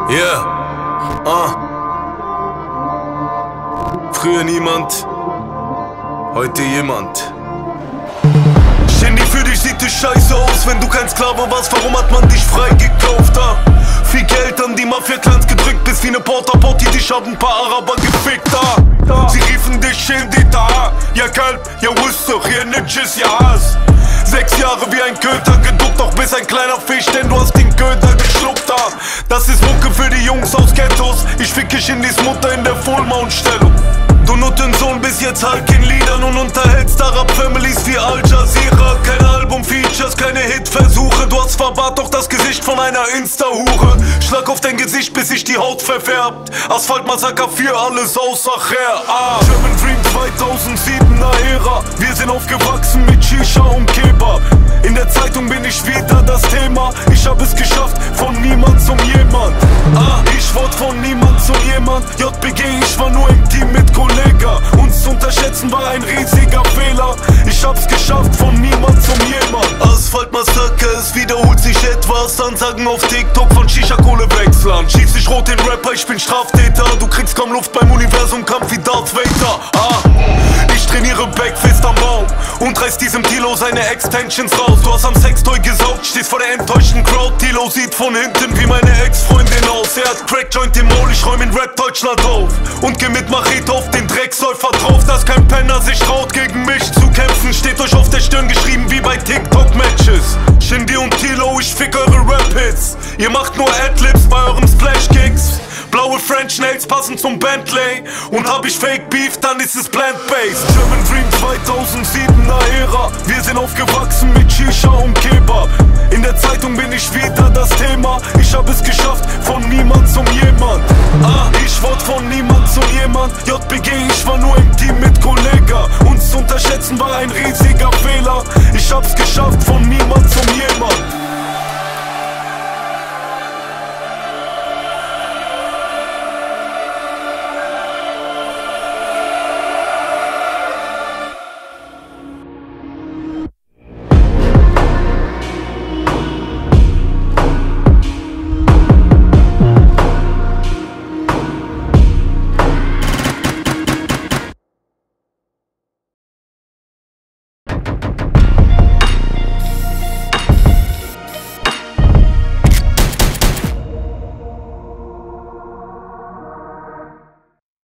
Yeah. Früher niemand, heute jemand. Shindy, für dich sieht es scheiße aus, wenn du kein Sklave warst, warum hat man dich freigekauft? Viel Geld an die Mafia-Clans gedrückt, bis wie ne Porta-Potty, dich haben ein paar Araber gefickt, Sie riefen dich Shindy da, ja Kalb, ja Wusstach, ja Nitches, ja Hass. 6 Jahre wie ein Köter geduckt, doch bist ein kleiner Fisch, denn du hast den Köter geschluckt, Das ist Mucke für die Jungs aus Ghettos, ich ficke Shindys Mutter in der Full-Mount-Stellung. Du Nuttensohn bist jetzt halt in Liedern und unterhältst Arab-Families wie Al Jazeera. Keine Album-Features, keine Hit-Versuche. Du hast verbahrt doch das Gesicht von einer Insta-Hure. Schlag auf dein Gesicht, bis sich die Haut verfärbt. Asphalt-Massaker für alles außer Cher. German Dream 2007er Ära. Wir sind aufgewachsen mit Shisha und Kebab. In der Zeitung bin ich wieder das Thema. Ich hab es geschafft, von niemand zum jemand. Ich wurde von niemand zum jemand. JBG, ich war nur im Team mit Kollegen. Uns zu unterschätzen war ein riesiger Fehler. Ich hab's geschafft, von niemand zum jemand. Asphalt-Massaker, es wiederholt sich etwas. Ansagen auf TikTok von Shisha-Kohle-Wechslern. Schieß dich rot den Rapper, ich bin Straftäter. Du kriegst kaum Luft beim Universum-Kampf wie Darth Vader. Ich trainiere Backfist am Baum und reiß diesem Tilo seine Extensions raus. Du hast am Sextoy gesaugt, stehst vor der enttäuschten Crowd. Tilo sieht von hinten wie meine Ex-Freundin aus. Er hat Crackjoint im Maul, ich räum in Rap-Deutschland auf und geh mit Machete auf den Drecksäufer drauf. Dass kein Penner sich traut, gegen mich zu kämpfen, steht euch auf der Stirn geschrieben wie bei TikTok-Matches. Shindy und Tilo, ich fick eure Rap-Hits. Ihr macht nur Adlibs bei euren Splash-Kicks. Blaue French Nails passen zum Bentley. Und hab ich Fake Beef, dann ist es plant-based. German Dream 2007er Ära. Wir sind aufgewachsen mit Shisha und Kebab. In der Zeitung bin ich wieder das Thema. Ich hab es geschafft, von niemand zum jemand. Ich wurde von niemand zum jemand. JBG, ich war nur im Team mit Kollega. Uns zu unterschätzen war ein riesiger Fehler. Ich hab's geschafft, von niemand zum jemand.